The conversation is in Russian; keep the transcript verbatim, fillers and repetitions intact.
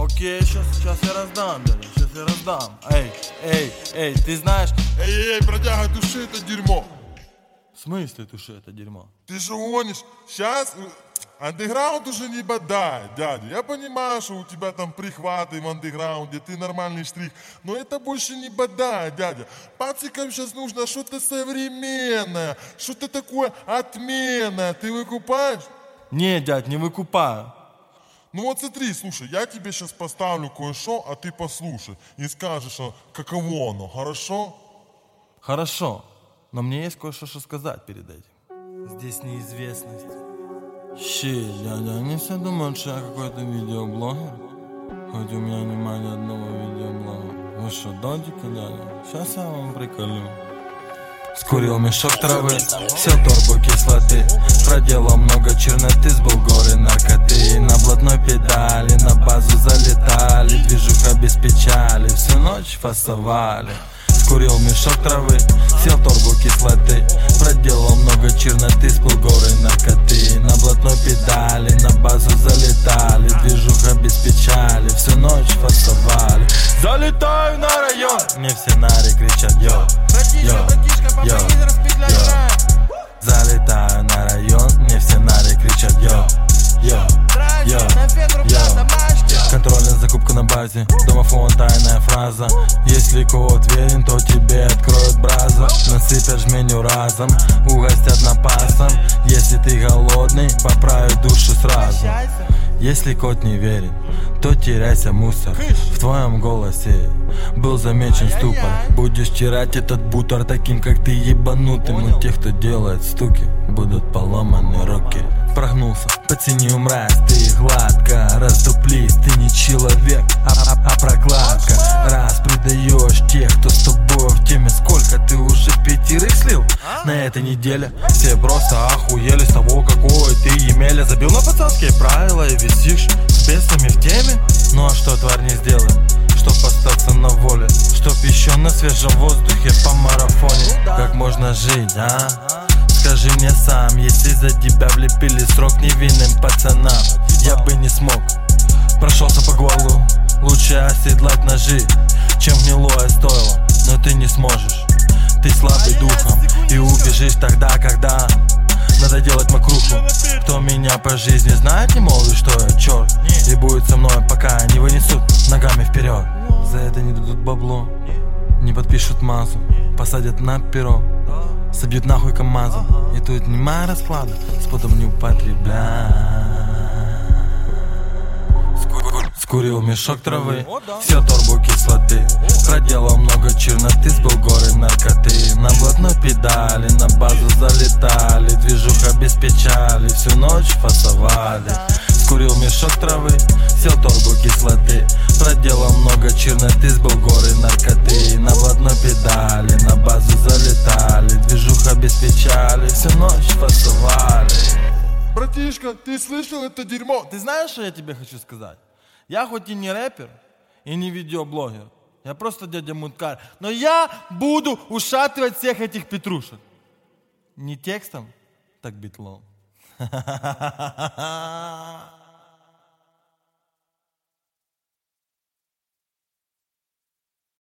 Окей, сейчас, сейчас я раздам, дядя, сейчас я раздам. Эй, эй, эй, ты знаешь... Эй, эй, бродяга, туши это дерьмо. В смысле туши это дерьмо? Ты же гонишь. Сейчас андеграунд уже не бодает, дядя. Я понимаю, что у тебя там прихваты в андеграунде, ты нормальный штрих, но это больше не бодает, дядя. Пацикам сейчас нужно что-то современное, что-то такое отменное. Ты выкупаешь? Не, дядь, не выкупаю. Ну вот смотри, слушай, я тебе сейчас поставлю кое-что, а ты послушай и скажешь, каково оно, хорошо? Хорошо, но мне есть кое-что что сказать перед этим. Здесь неизвестность. Щи, дядя, они все думают, что я какой-то видеоблогер. Хоть у меня нема ни одного видеоблога. Вы что, додики, дядя? Сейчас я вам приколю. Скурил мешок травы, сел торбу кислоты, проделал много черноты, сбыл горы наркоты. На блатной педали, на базу залетали, движуха без печали, всю ночь фасовали. Скурил мешок травы, сел торбу кислоты, проделал много черноты, сбыл горы наркоты. На блатной педали, на базу залетали, движуха без печали, всю ночь фасовали. Залетаю на район, мне все нари кричат йо, йо, йо, йо. Залетаю на район, мне все нари кричат йо, йо, йо, йо. Контрольная закупка на базе, домофон тайная фраза. Если код верен, то тебе откроют браза. Насыпят жменю разом, угостят напасом. Если ты голодный, поправят душу сразу. Если кот не верен, то теряйся, мусор. В твоем голосе был замечен ступор. Будешь стирать этот бутер таким, как ты, ебанутым. У тех, кто делает стуки, будут поломаны руки. Прогнулся, потяни умраз, ты гладко раступлись, ты не человек, а, а, а прокладка. Раз предаешь тех, кто с тобой в теме. Сколько ты уже пятерых слил на этой неделе? Все просто охуели с того, какой ты емеля. Забил на пацанские правила и висишь с бесами в теме. Ну а что, тварь, не сделаем, чтоб остаться на воле, чтоб еще на свежем воздухе по марафоне. Как можно жить, а? Скажи мне сам, если за тебя влепили срок невинным пацанам, я бы не смог. Прошелся по горлу, лучше оседлать ножи, чем гнилое стойло, но ты не сможешь. Ты слабый духом и убежишь тогда, когда надо делать мокруху. Кто меня по жизни знает, не молвит, что я черт, и будет со мной, пока не вынесут ногами вперед. За это не дадут бабло, не подпишут мазу, посадят на перо, собьют нахуй КамАЗом. И тут нема расклада, спотом не употребляй. Скурил мешок травы, сел торбу кислоты, проделал много черноты, сбыл горы наркоты. На блатной педали, на базу залетали, движуха без печали, всю ночь фасовали. Скурил мешок травы, сел торбу кислоты, проделал много черноты, сбыл горы наркоты. На блатной педали, на базу залетали, движуха без печали, всю ночь фасовали. Братишка, ты слышал это дерьмо? Ты знаешь, что я тебе хочу сказать? Я хоть и не рэпер, и не видеоблогер, я просто дядя Муткар, но я буду ушатывать всех этих петрушек. Не текстом, так битлом.